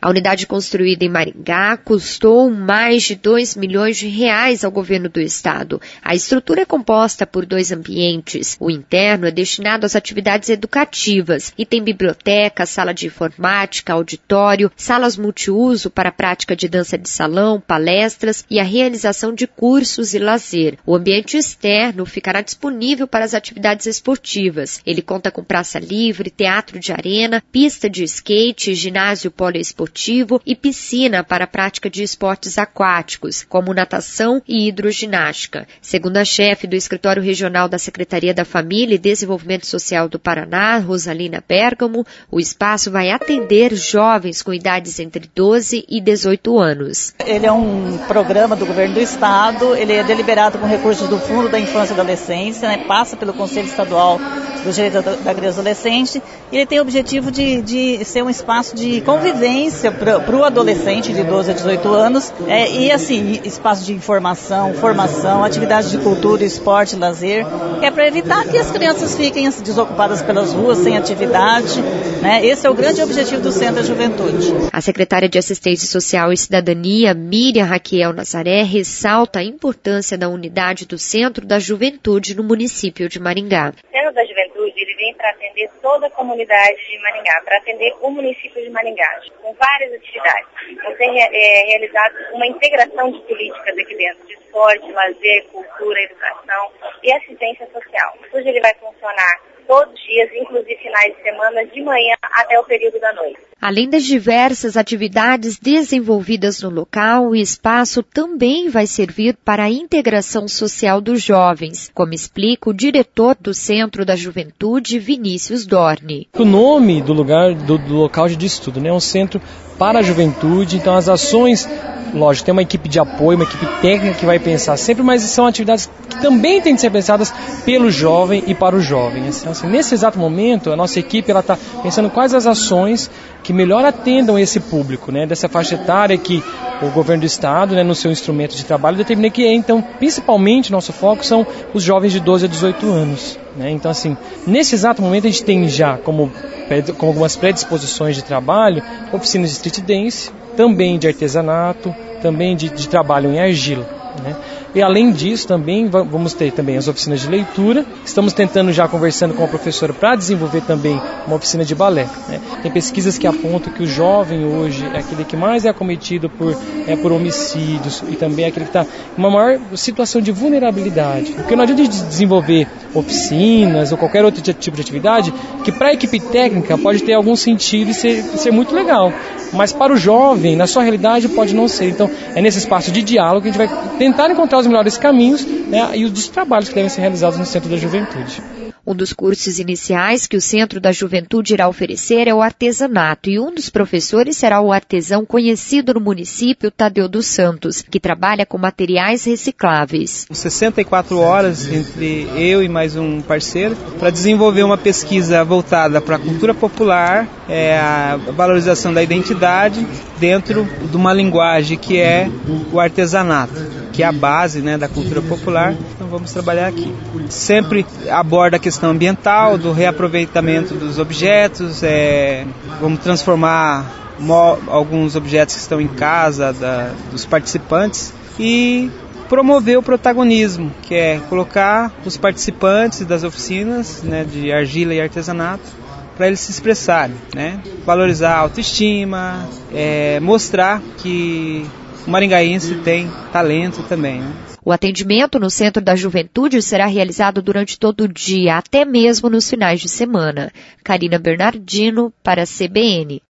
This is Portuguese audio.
A unidade construída em Maringá custou mais de R$2 milhões ao governo do estado. A estrutura é composta por 2 ambientes. O interno é destinado às atividades educativas e tem biblioteca, sala de informática, auditório, salas multiuso para a prática de dança de salão, palestras e a realização de cursos e lazer. O ambiente externo ficará disponível para as atividades esportivas. Ele conta com praça livre, teatro de arena, pista de skate, ginásio poliesportivo e piscina para a prática de esportes aquáticos, como natação e hidroginástica. Segundo a chefe do Escritório Regional da Secretaria da Família e Desenvolvimento Social do Paraná, Rosalina Bergamo, o espaço vai atender jovens com idades entre 12 e 18 anos. Ele é um programa do governo do estado, ele é deliberado com recursos do Fundo da Infância e Adolescência, passa pelo Conselho Estadual do Direito da Criança e Adolescente, e ele tem o objetivo de ser um espaço de convivência para o adolescente de 12 a 18 anos, e assim, espaço de informação, formação, atividades de cultura, esporte, lazer, que é para evitar que as crianças fiquem desocupadas pelas ruas, sem atividade, Esse é o grande objetivo do Centro da Juventude. A secretária de Assistência Social e Cidadania, Miriam Raquel Nazaré, ressalta a importância da unidade do Centro da Juventude no município de Maringá. O Centro da Juventude ele vem para atender toda a comunidade de Maringá, para atender o município de Maringá, com várias atividades. Então, tem realizado uma integração de políticas aqui dentro, de esporte, lazer, cultura, educação e assistência social. Hoje ele vai funcionar todos os dias, inclusive finais de semana, de manhã até o período da noite. Além das diversas atividades desenvolvidas no local, o espaço também vai servir para a integração social dos jovens, como explica o diretor do Centro da Juventude, Vinícius Dorni. O nome do lugar, do local de estudo, é um centro para a juventude, então as ações, lógico, tem uma equipe de apoio, uma equipe técnica que vai pensar sempre, mas são atividades que também têm de ser pensadas pelo jovem e para o jovem. Então, assim, nesse exato momento, a nossa equipe está pensando quais as ações que melhor atendam esse público, dessa faixa etária que o governo do estado, no seu instrumento de trabalho, determina que então, principalmente, nosso foco são os jovens de 12 a 18 anos. Então, assim, nesse exato momento a gente tem já, como algumas predisposições de trabalho, oficinas de street dance, também de artesanato, também de trabalho em argila. E além disso também vamos ter também as oficinas de leitura. Estamos tentando já conversando com a professora para desenvolver também uma oficina de balé. Tem pesquisas que apontam que o jovem hoje é aquele que mais é acometido por homicídios e também é aquele que está em uma maior situação de vulnerabilidade. Porque não adianta desenvolver oficinas ou qualquer outro tipo de atividade que para a equipe técnica pode ter algum sentido e ser muito legal. Mas para o jovem, na sua realidade, pode não ser. Então, é nesse espaço de diálogo que a gente vai tentar encontrar os melhores caminhos e os trabalhos que devem ser realizados no Centro da Juventude. Um dos cursos iniciais que o Centro da Juventude irá oferecer é o artesanato, e um dos professores será o artesão conhecido no município, Tadeu dos Santos, que trabalha com materiais recicláveis. 64 horas entre eu e mais um parceiro para desenvolver uma pesquisa voltada para a cultura popular, a valorização da identidade dentro de uma linguagem que é o artesanato, que é a base da cultura popular. Então vamos trabalhar aqui. Sempre aborda a questão ambiental, do reaproveitamento dos objetos, vamos transformar alguns objetos que estão em casa dos participantes e promover o protagonismo, que é colocar os participantes das oficinas de argila e artesanato para eles se expressarem, valorizar a autoestima, mostrar que o maringaense tem talento também. O atendimento no Centro da Juventude será realizado durante todo o dia, até mesmo nos finais de semana. Karina Bernardino, para a CBN.